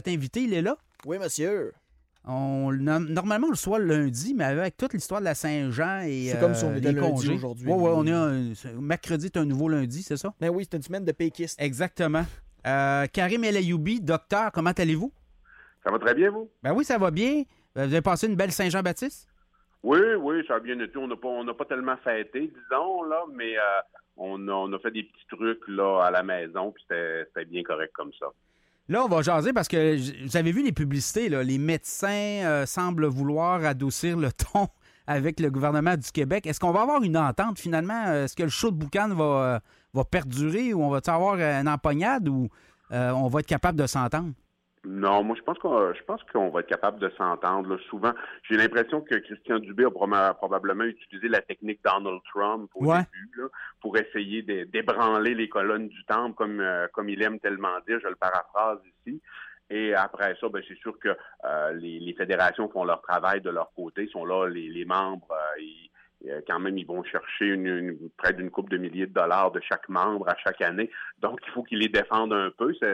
Notre invité, il est là. Oui, monsieur. Normalement, on le soit le lundi, mais avec toute l'histoire de la Saint-Jean et c'est comme si on était les lundi congés. aujourd'hui. Oui, on est mercredi est un nouveau lundi, c'est ça? Ben oui, c'est une semaine de péquistes. Exactement. Karim El Ayoubi, docteur, comment allez-vous? Ça va très bien, vous? Ben oui, ça va bien. Vous avez passé une belle Saint-Jean-Baptiste? Oui, ça a bien été. On n'a pas tellement fêté, disons, là, mais on a fait des petits trucs là, à la maison, puis c'était bien correct comme ça. Là, on va jaser parce que vous avez vu les publicités, là, les médecins semblent vouloir adoucir le ton avec le gouvernement du Québec. Est-ce qu'on va avoir une entente finalement? Est-ce que le show de boucan va perdurer ou on va avoir une empoignade ou on va être capable de s'entendre? Non, moi je pense qu'on va être capable de s'entendre. Là. Souvent, j'ai l'impression que Christian Dubé a probablement utilisé la technique Donald Trump au début là, pour essayer d'ébranler les colonnes du temple, comme il aime tellement dire. Je le paraphrase ici. Et après ça, ben c'est sûr que les fédérations font leur travail de leur côté, sont là les membres. Quand même, ils vont chercher près d'une couple de milliers de dollars de chaque membre à chaque année. Donc, il faut qu'ils les défendent un peu. C'est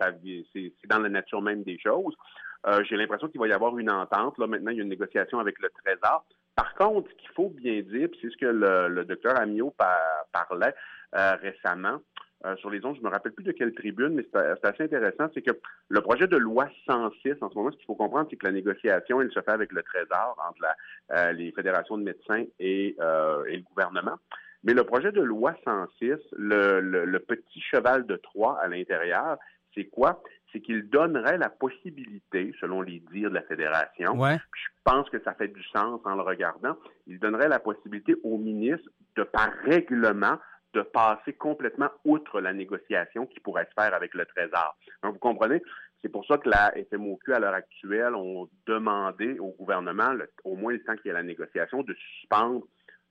dans la nature même des choses. J'ai l'impression qu'il va y avoir une entente. Là, maintenant, il y a une négociation avec le Trésor. Par contre, ce qu'il faut bien dire, puis c'est ce que le docteur Amiot parlait récemment, sur les ondes, je me rappelle plus de quelle tribune, mais c'est assez intéressant, c'est que le projet de loi 106, en ce moment, ce qu'il faut comprendre, c'est que la négociation, elle se fait avec le Trésor, entre les fédérations de médecins et le gouvernement. Mais le projet de loi 106, le petit cheval de Troie à l'intérieur, c'est quoi? C'est qu'il donnerait la possibilité, selon les dires de la fédération, puis je pense que ça fait du sens en le regardant, il donnerait la possibilité au ministre de, par règlement, de passer complètement outre la négociation qui pourrait se faire avec le Trésor. Donc, vous comprenez? C'est pour ça que la FMOQ, à l'heure actuelle, ont demandé au gouvernement, au moins le temps qu'il y a la négociation, de suspendre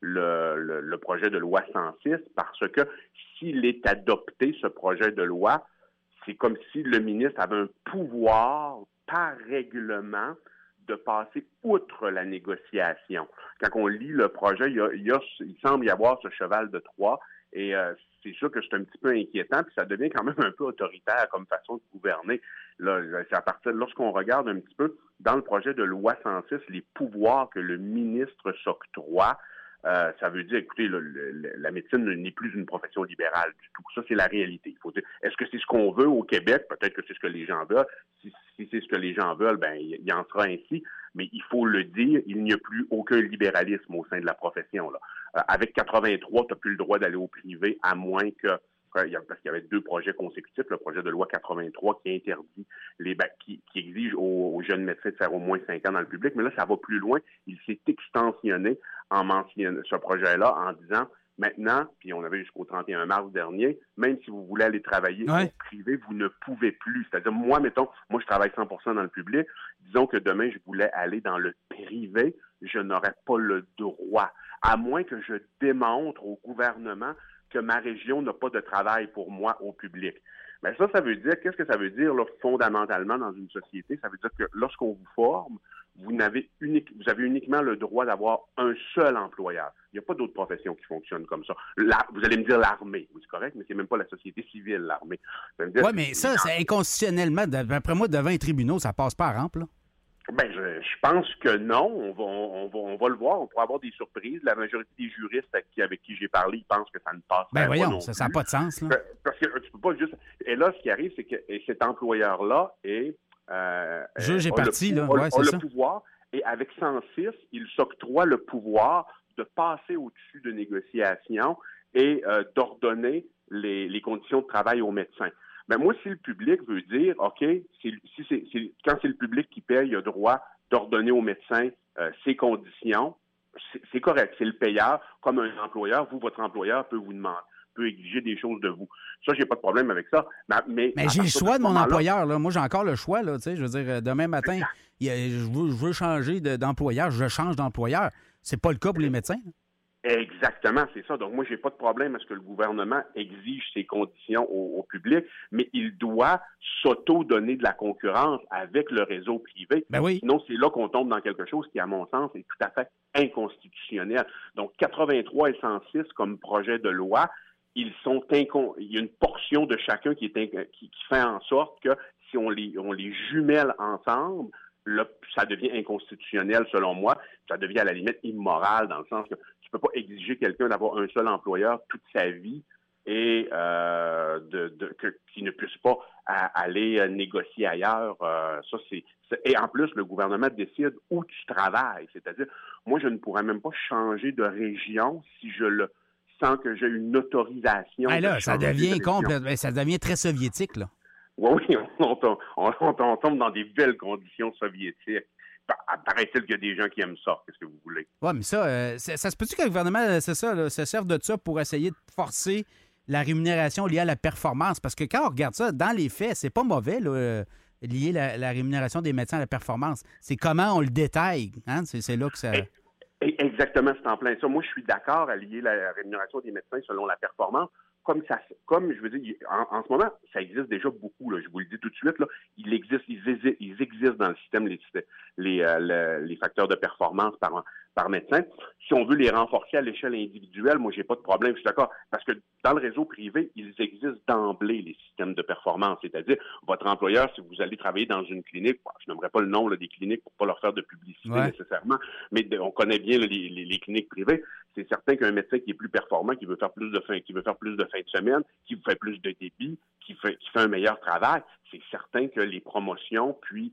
le projet de loi 106 parce que s'il est adopté, ce projet de loi, c'est comme si le ministre avait un pouvoir par règlement de passer outre la négociation. Quand on lit le projet, il semble y avoir ce cheval de Troie. Et c'est sûr que c'est un petit peu inquiétant, puis ça devient quand même un peu autoritaire comme façon de gouverner. Là, c'est à partir lorsqu'on regarde un petit peu dans le projet de loi 106, les pouvoirs que le ministre s'octroie, ça veut dire, écoutez, la médecine n'est plus une profession libérale du tout. Ça, c'est la réalité. Il faut dire, est-ce que c'est ce qu'on veut au Québec? Peut-être que c'est ce que les gens veulent. Si c'est ce que les gens veulent, ben il en sera ainsi. Mais il faut le dire, il n'y a plus aucun libéralisme au sein de la profession. Là. Avec 83, tu n'as plus le droit d'aller au privé, à moins que parce qu'il y avait 2 projets consécutifs, le projet de loi 83 qui interdit qui exige aux jeunes médecins de faire au moins 5 ans dans le public, mais là, ça va plus loin. Il s'est extensionné en mentionnant ce projet-là en disant maintenant, puis on avait jusqu'au 31 mars dernier, même si vous voulez aller travailler au privé, vous ne pouvez plus. C'est-à-dire, moi, je travaille 100% dans le public. Disons que demain, je voulais aller dans le privé, je n'aurais pas le droit, à moins que je démontre au gouvernement que ma région n'a pas de travail pour moi au public. Mais ça veut dire, qu'est-ce que ça veut dire là, fondamentalement dans une société? Ça veut dire que lorsqu'on vous forme, vous avez uniquement le droit d'avoir un seul employeur. Il n'y a pas d'autres professions qui fonctionnent comme ça. Vous allez me dire l'armée, c'est correct, mais c'est même pas la société civile, l'armée. Oui, mais ça, c'est inconstitutionnellement, d'après moi, devant les tribunaux, ça passe pas à rampe, là. Ben, je pense que non. On va le voir. On pourra avoir des surprises. La majorité des juristes avec qui j'ai parlé, ils pensent que ça ne passe pas. Ben voyons, ça n'a pas de sens, là. Parce que tu peux pas juste. Et là, ce qui arrive, c'est que cet employeur-là juge est parti, là. A le pouvoir. Et avec 106, il s'octroie le pouvoir de passer au-dessus de négociations et d'ordonner les conditions de travail aux médecins. Ben moi, si le public veut dire, OK, quand c'est le public qui paye, il a droit d'ordonner aux médecins ses conditions, c'est correct, c'est le payeur. Comme un employeur, votre employeur peut exiger des choses de vous. Ça, j'ai pas de problème avec ça. Mais j'ai le choix de mon employeur, là. Moi, j'ai encore le choix, là. Tu sais, je veux dire, demain matin, je veux changer d'employeur, je change d'employeur. C'est pas le cas pour les médecins, là. Exactement, c'est ça. Donc, moi, j'ai pas de problème à ce que le gouvernement exige ces conditions au public, mais il doit s'auto-donner de la concurrence avec le réseau privé. Ben oui. Sinon, c'est là qu'on tombe dans quelque chose qui, à mon sens, est tout à fait inconstitutionnel. Donc, 83 et 106 comme projet de loi, il y a une portion de chacun qui fait en sorte que si on les jumelle ensemble, là, ça devient inconstitutionnel selon moi. Ça devient à la limite immoral dans le sens que tu peux pas exiger quelqu'un d'avoir un seul employeur toute sa vie et qu'il ne puisse pas aller négocier ailleurs. Et en plus, le gouvernement décide où tu travailles. C'est-à-dire, moi, je ne pourrais même pas changer de région si je le sans que j'ai une autorisation. Là, ça devient ça devient très soviétique, là. Oui, on tombe dans des belles conditions soviétiques. Paraît-il qu'il y a des gens qui aiment ça. Qu'est-ce que vous voulez? Oui, mais ça se peut-tu que le gouvernement, c'est ça, là, se serve de ça pour essayer de forcer la rémunération liée à la performance? Parce que quand on regarde ça, dans les faits, c'est pas mauvais, là, lier la rémunération des médecins à la performance. C'est comment on le détaille. Hein? C'est là que ça... Exactement, c'est en plein ça. Moi, je suis d'accord à lier la rémunération des médecins selon la performance. Comme je veux dire, en ce moment, ça existe déjà beaucoup. Là, je vous le dis tout de suite. Là, ils existent dans le système les facteurs de performance par médecin. Si on veut les renforcer à l'échelle individuelle, moi, j'ai pas de problème. Je suis d'accord. Parce que dans le réseau privé, ils existent d'emblée, les systèmes de performance. C'est-à-dire, votre employeur, si vous allez travailler dans une clinique, je n'aimerais pas le nom des cliniques pour pas leur faire de publicité nécessairement, mais on connaît bien les cliniques privées. C'est certain qu'un médecin qui est plus performant, qui veut faire plus de fin de semaine, qui fait plus de débit, qui fait un meilleur travail, c'est certain que les promotions, puis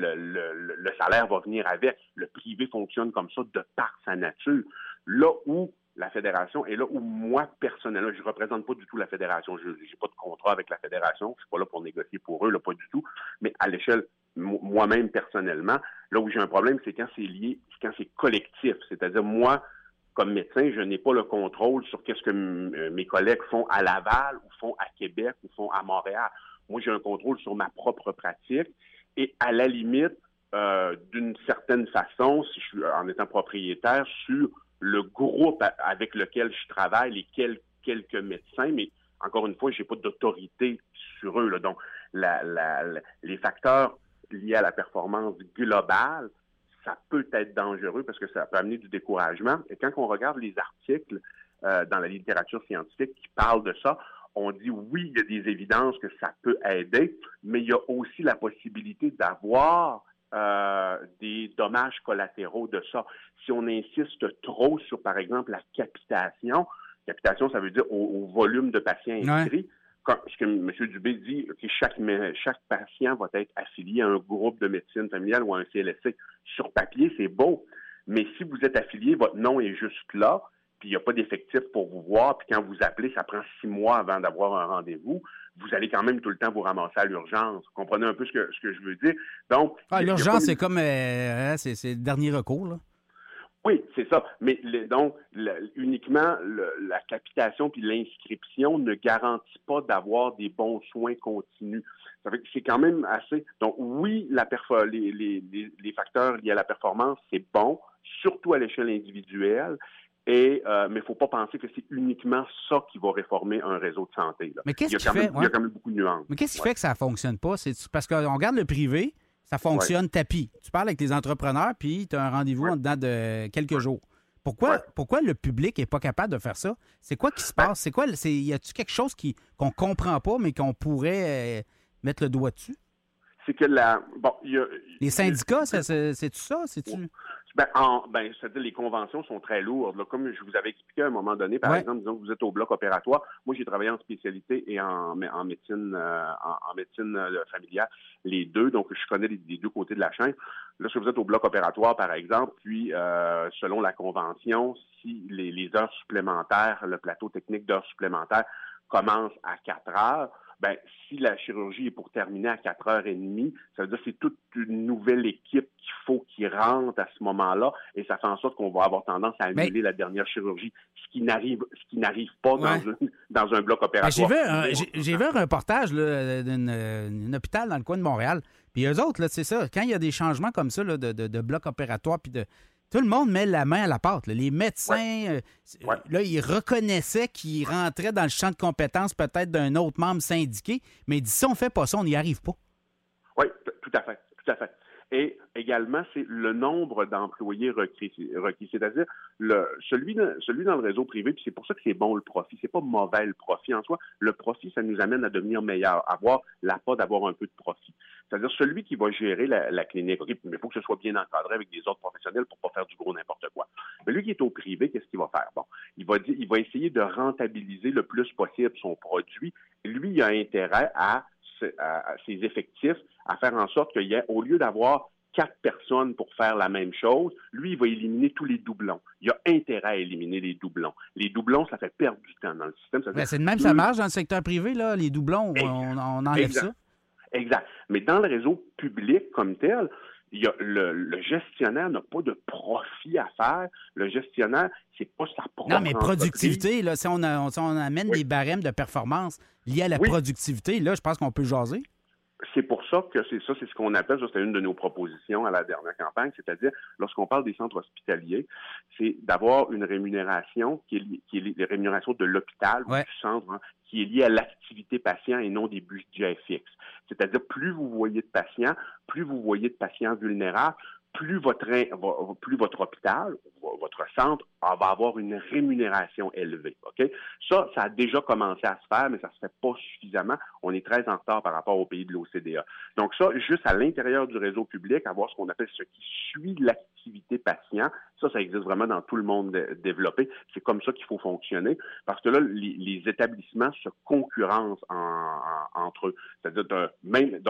le salaire va venir avec. Le privé fonctionne comme ça de par sa nature. Là où la fédération, et là où moi, personnellement, je ne représente pas du tout la fédération, je n'ai pas de contrat avec la fédération, je ne suis pas là pour négocier pour eux, là, pas du tout, mais à l'échelle, moi-même, personnellement, là où j'ai un problème, c'est quand c'est collectif, c'est-à-dire moi, comme médecin, je n'ai pas le contrôle sur qu'est-ce que mes collègues font à Laval ou font à Québec ou font à Montréal. Moi, j'ai un contrôle sur ma propre pratique et à la limite, d'une certaine façon, si je suis en étant propriétaire, sur le groupe avec lequel je travaille, les quelques médecins, mais encore une fois, j'ai pas d'autorité sur eux, là. Donc, les facteurs liés à la performance globale, ça peut être dangereux parce que ça peut amener du découragement. Et quand on regarde les articles dans la littérature scientifique qui parlent de ça, on dit oui, il y a des évidences que ça peut aider, mais il y a aussi la possibilité d'avoir des dommages collatéraux de ça. Si on insiste trop sur, par exemple, la capitation, ça veut dire au volume de patients inscrits, ce que M. Dubé dit, que chaque patient va être affilié à un groupe de médecine familiale ou à un CLSC. Sur papier, c'est beau, mais si vous êtes affilié, votre nom est juste là, puis il n'y a pas d'effectif pour vous voir, puis quand vous appelez, ça prend 6 mois avant d'avoir un rendez-vous, vous allez quand même tout le temps vous ramasser à l'urgence. Vous comprenez un peu ce que je veux dire? Donc, l'urgence, c'est comme c'est le dernier recours, là. Oui, c'est ça. Mais uniquement la capitation puis l'inscription ne garantit pas d'avoir des bons soins continus. Ça fait que c'est quand même assez. Donc oui, les facteurs liés à la performance, c'est bon, surtout à l'échelle individuelle. Mais il ne faut pas penser que c'est uniquement ça qui va réformer un réseau de santé, là. Mais qu'est-ce qui fait? Il y a quand même beaucoup de nuances. Mais qu'est-ce qui fait que ça ne fonctionne pas? C'est parce qu'on regarde le privé. Ça fonctionne tapis. Tu parles avec les entrepreneurs, puis tu as un rendez-vous en dedans de quelques jours. Pourquoi le public n'est pas capable de faire ça? C'est quoi qui se passe? Y a-t-il quelque chose qu'on ne comprend pas, mais qu'on pourrait mettre le doigt dessus? C'est que les syndicats, c'est-tu ça? C'est-à-dire les conventions sont très lourdes. Là. Comme je vous avais expliqué à un moment donné, par exemple, disons que vous êtes au bloc opératoire. Moi, j'ai travaillé en spécialité et en médecine familiale, les deux. Donc, je connais les deux côtés de la chaîne. Là, si vous êtes au bloc opératoire, par exemple, puis selon la convention, si les heures supplémentaires, le plateau technique d'heures supplémentaires commence à 4 heures, si la chirurgie est pour terminer à 4h30, ça veut dire que c'est toute une nouvelle équipe qu'il faut qui rentre à ce moment-là, et ça fait en sorte qu'on va avoir tendance à annuler la dernière chirurgie, ce qui n'arrive pas dans un bloc opératoire. J'ai vu un reportage d'un hôpital dans le coin de Montréal, puis eux autres, là, c'est ça, quand il y a des changements comme ça là, de bloc opératoire, puis tout le monde met la main à la pâte. Là. Les médecins, là, ils reconnaissaient qu'ils rentraient dans le champ de compétences peut-être d'un autre membre syndiqué, mais ils disent si on ne fait pas ça, on n'y arrive pas. Oui, tout à fait. Et également, c'est le nombre d'employés requis. C'est-à-dire, celui dans le réseau privé, puis c'est pour ça que c'est bon le profit. C'est pas mauvais le profit en soi. Le profit, ça nous amène à devenir meilleur, avoir l'appât d'avoir un peu de profit. C'est-à-dire, celui qui va gérer la clinique, OK, mais il faut que ce soit bien encadré avec des autres professionnels pour pas faire du gros n'importe quoi. Mais lui qui est au privé, qu'est-ce qu'il va faire? Bon, il va essayer de rentabiliser le plus possible son produit. Lui, il a intérêt à ses effectifs, à faire en sorte qu'il y ait, au lieu d'avoir 4 personnes pour faire la même chose, lui, il va éliminer tous les doublons. Il a intérêt à éliminer les doublons. Les doublons, ça fait perdre du temps dans le système. C'est de même, ça marche dans le secteur privé, là, les doublons, on enlève ça. Exact. Mais dans le réseau public comme tel, le gestionnaire n'a pas de profit à faire. Le gestionnaire, c'est pas sa propre Non, mais productivité, là, si on amène des barèmes de performance liés à la productivité, là, je pense qu'on peut jaser. C'est pour ça que c'est ce qu'on appelle, ça c'était une de nos propositions à la dernière campagne, c'est-à-dire lorsqu'on parle des centres hospitaliers, c'est d'avoir une rémunération qui est la rémunération de l'hôpital ou du centre, qui est liée à l'activité patient et non des budgets fixes. C'est-à-dire plus vous voyez de patients vulnérables, plus votre hôpital, votre centre va avoir une rémunération élevée. OK? Ça a déjà commencé à se faire, mais ça se fait pas suffisamment. On est très en retard par rapport aux pays de l'OCDE. Donc ça, juste à l'intérieur du réseau public, avoir ce qu'on appelle ce qui suit l'activité patient, ça existe vraiment dans tout le monde développé. C'est comme ça qu'il faut fonctionner, parce que là, les établissements se concurrencent entre eux. C'est-à-dire même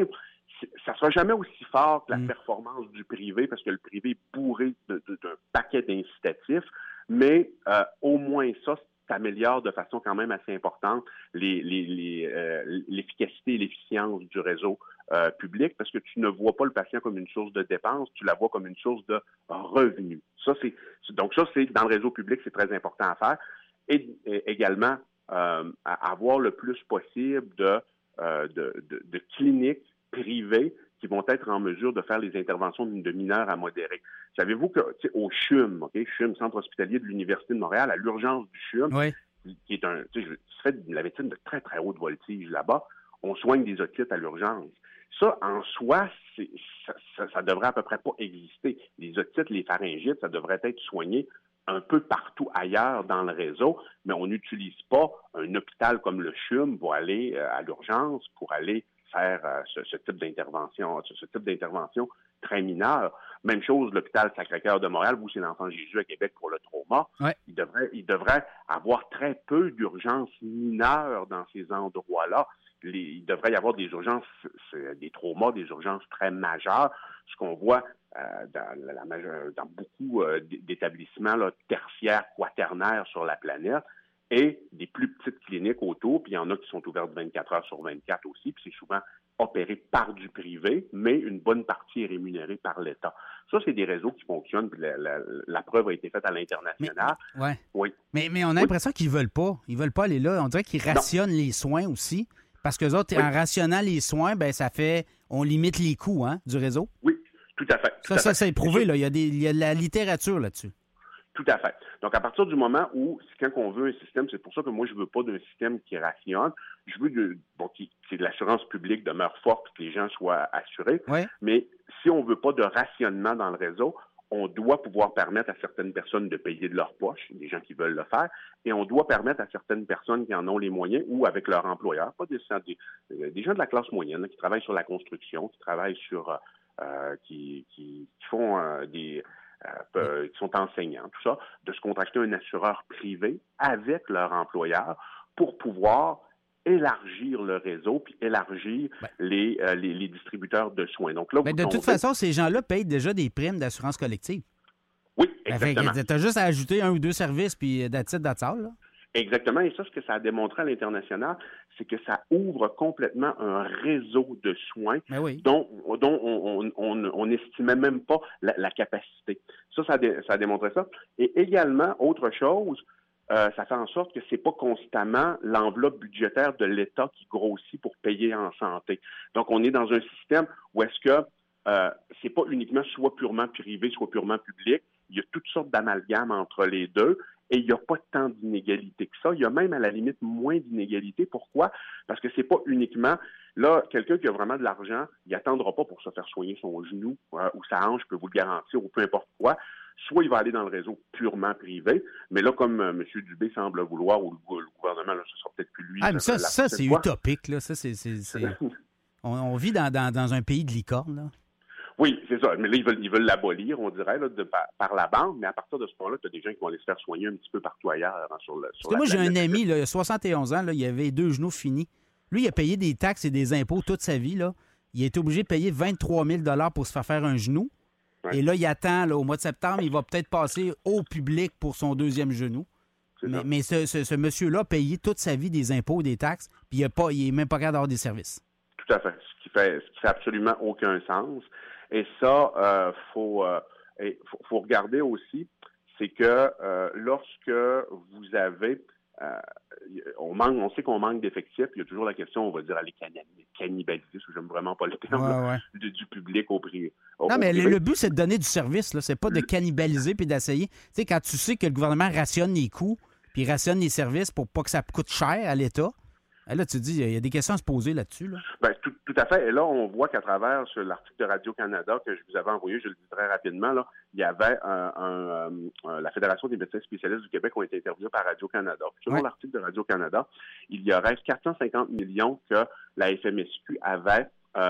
ça ne sera jamais aussi fort que la performance du privé, parce que le privé est bourré d'un paquet d'incitatifs, mais au moins ça améliore de façon quand même assez importante l'efficacité et l'efficience du réseau public, parce que tu ne vois pas le patient comme une source de dépenses, tu la vois comme une source de revenus. Donc ça, c'est dans le réseau public, c'est très important à faire. Et également, avoir le plus possible de cliniques privés qui vont être en mesure de faire les interventions de mineurs à modérés. Savez-vous que au CHUM, CHUM, Centre hospitalier de l'Université de Montréal, à l'urgence du CHUM, qui est qui fait de la médecine de très, très haute voltige là-bas, on soigne des otites à l'urgence. Ça, en soi, ça devrait à peu près pas exister. Les otites, les pharyngites, ça devrait être soigné un peu partout ailleurs dans le réseau, mais on n'utilise pas un hôpital comme le CHUM pour aller à l'urgence, pour aller faire ce type d'intervention très mineure. Même chose, l'hôpital Sacré-Cœur de Montréal, vous, c'est l'Enfant Jésus à Québec pour le trauma. Il devrait avoir très peu d'urgences mineures dans ces endroits-là. Il devrait y avoir des urgences, des traumas, des urgences très majeures. Ce qu'on voit dans beaucoup d'établissements tertiaires, quaternaires sur la planète, et des plus petites cliniques autour, puis il y en a qui sont ouvertes 24 heures sur 24 aussi, puis c'est souvent opéré par du privé, mais une bonne partie est rémunérée par l'État. Ça, c'est des réseaux qui fonctionnent, puis la preuve a été faite à l'international. Mais on a l'impression qu'ils veulent pas. Ils veulent pas aller là. On dirait qu'ils rationnent les soins aussi, parce qu'eux autres, en rationnant les soins, on limite les coûts du réseau. Oui, tout à fait. Ça, c'est prouvé, là. Il y a de la littérature là-dessus. Tout à fait. Donc, à partir du moment où, quand on veut un système, c'est pour ça que moi, je veux pas d'un système qui rationne. Je veux que l'assurance publique demeure forte, que les gens soient assurés. Mais si on veut pas de rationnement dans le réseau, on doit pouvoir permettre à certaines personnes de payer de leur poche, des gens qui veulent le faire, et on doit permettre à certaines personnes qui en ont les moyens ou avec leur employeur, pas des gens de la classe moyenne, là, qui travaillent sur la construction, qui travaillent sur, qui font qui sont enseignants, tout ça, de se contracter un assureur privé avec leur employeur pour pouvoir élargir le réseau puis élargir les distributeurs de soins. Donc là, de toute façon, ces gens-là payent déjà des primes d'assurance collective. Oui, exactement. Tu as juste à ajouter 1 ou 2 services puis that's it, that's all, là. Exactement. Et ça, ce que ça a démontré à l'international, c'est que ça ouvre complètement un réseau de soins dont on n'estimait même pas la capacité. Ça a démontré ça. Et également, autre chose, ça fait en sorte que c'est pas constamment l'enveloppe budgétaire de l'État qui grossit pour payer en santé. Donc, on est dans un système où est-ce que c'est pas uniquement soit purement privé, soit purement public. Il y a toutes sortes d'amalgames entre les deux. Et il n'y a pas tant d'inégalités que ça. Il y a même, à la limite, moins d'inégalités. Pourquoi? Parce que c'est pas uniquement... Là, quelqu'un qui a vraiment de l'argent, il n'attendra pas pour se faire soigner son genou ou sa hanche, je peux vous le garantir, ou peu importe quoi. Soit il va aller dans le réseau purement privé, mais là, comme M. Dubé semble vouloir, ou le gouvernement, là, ce sera peut-être plus lui. Ah, mais ça c'est utopique, là. Ça, c'est... On vit dans un pays de licorne, là. Oui, c'est ça. Mais là, ils veulent l'abolir, on dirait, là, par la banque. Mais à partir de ce point-là, tu as des gens qui vont aller se faire soigner un petit peu partout ailleurs sur la moi, j'ai planète. un ami, là, il a 71 ans, là, il avait 2 genoux finis. Lui, il a payé des taxes et des impôts toute sa vie, là. Il a été obligé de payer 23 000 $ pour se faire un genou. Ouais. Et là, il attend, là, au mois de septembre, il va peut-être passer au public pour son 2e genou. Mais ce monsieur-là a payé toute sa vie des impôts et des taxes, puis il n'est même pas capable d'avoir des services. Tout à fait. Ce qui fait absolument aucun sens. Et ça, faut regarder aussi, c'est que lorsque vous avez... on sait qu'on manque d'effectifs. Il y a toujours la question, on va dire, aller cannibaliser, parce que j'aime vraiment pas le terme, du public au privé. Non, mais le but, c'est de donner du service. Là. C'est pas de cannibaliser puis d'essayer. Tu sais, quand tu sais que le gouvernement rationne les coûts puis rationne les services pour pas que ça coûte cher à l'État, là, tu te dis, il y a des questions à se poser là-dessus. Là. Bien, tout à fait. Et là, on voit qu'à travers l'article de Radio-Canada que je vous avais envoyé, je le dis très rapidement, là, il y avait la Fédération des médecins spécialistes du Québec ont été interviewés par Radio-Canada. Selon l'article de Radio-Canada, il y aurait 450 millions que la FMSQ avait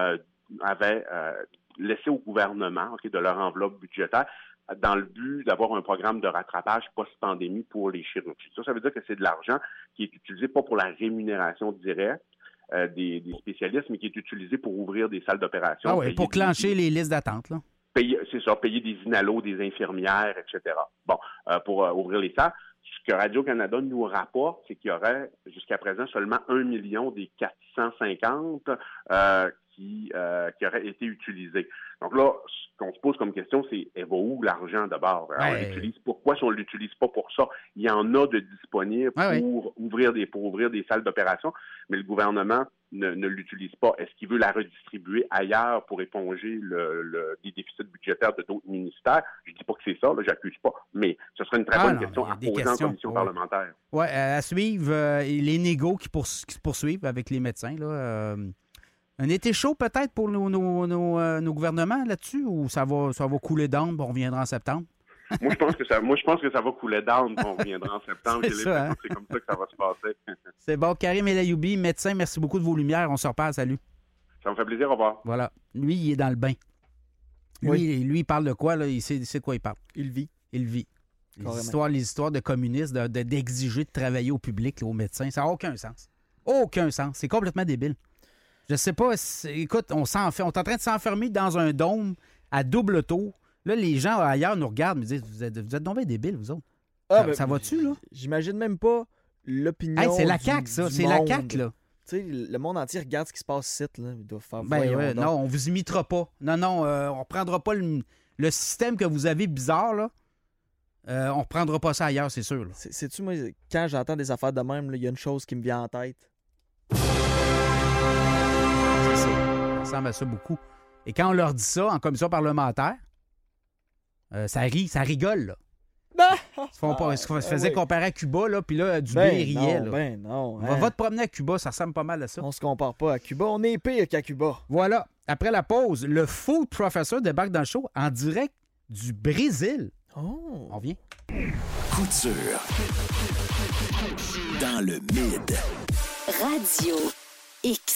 laissé au gouvernement de leur enveloppe budgétaire dans le but d'avoir un programme de rattrapage post-pandémie pour les chirurgies. Ça veut dire que c'est de l'argent qui est utilisé pas pour la rémunération directe des spécialistes, mais qui est utilisé pour ouvrir des salles d'opération. Ah oui, pour clencher les listes d'attente, là. C'est ça, payer des inalos, des infirmières, etc. Bon, pour ouvrir les salles. Ce que Radio-Canada nous rapporte, c'est qu'il y aurait jusqu'à présent seulement 1 million des 450 qui auraient été utilisés. Donc là, ce qu'on se pose comme question, c'est elle va où l'argent d'abord? Pourquoi si on ne l'utilise pas pour ça? Il y en a de disponibles pour ouvrir des salles d'opération, mais le gouvernement ne l'utilise pas. Est-ce qu'il veut la redistribuer ailleurs pour éponger les déficits budgétaires de d'autres ministères? Je ne dis pas que c'est ça, là, j'accuse pas, mais ce serait une très bonne question à poser en commission parlementaire. Oui, à suivre les négos qui se poursuivent avec les médecins, là. Un été chaud peut-être pour nos gouvernements là-dessus, ou ça va couler d'âme, on reviendra en septembre? Moi, je pense que ça va couler d'âme, on reviendra en septembre. C'est comme ça que ça va se passer. C'est bon. Karim El Ayoubi, médecin, merci beaucoup de vos lumières. On se reparle. Salut. Ça me fait plaisir. Au revoir. Voilà. Lui, il est dans le bain. Lui, il parle de quoi, là? Il sait de quoi il parle. Il vit. Les histoires de communistes, d'exiger de travailler au public, là, aux médecins, ça n'a aucun sens. Aucun sens. C'est complètement débile. Je sais pas, écoute, on est en train de s'enfermer dans un dôme à double tour. Là, les gens ailleurs nous regardent et me disent, vous êtes donc bien débiles, vous autres. Ça va-tu, là? J'imagine même pas l'opinion c'est la CAQ, ça. C'est la CAQ, là. Tu sais, le monde entier regarde ce qui se passe ici, là. Ils doivent faire... non, on vous imitera pas. Non, on reprendra pas le système que vous avez bizarre, là. On reprendra pas ça ailleurs, c'est sûr. Sais-tu, moi, quand j'entends des affaires de même, il y a une chose qui me vient en tête. Ça ressemble à ça beaucoup. Et quand on leur dit ça en commission parlementaire, ça rigole, là. Ils se faisaient comparer à Cuba, là, puis là, Dubé riait. Non. On va te promener à Cuba, ça ressemble pas mal à ça. On se compare pas à Cuba, on est pire qu'à Cuba. Voilà. Après la pause, le food professor débarque dans le show en direct du Brésil. Oh. On vient. Coup dur. Dans le mid. Radio X.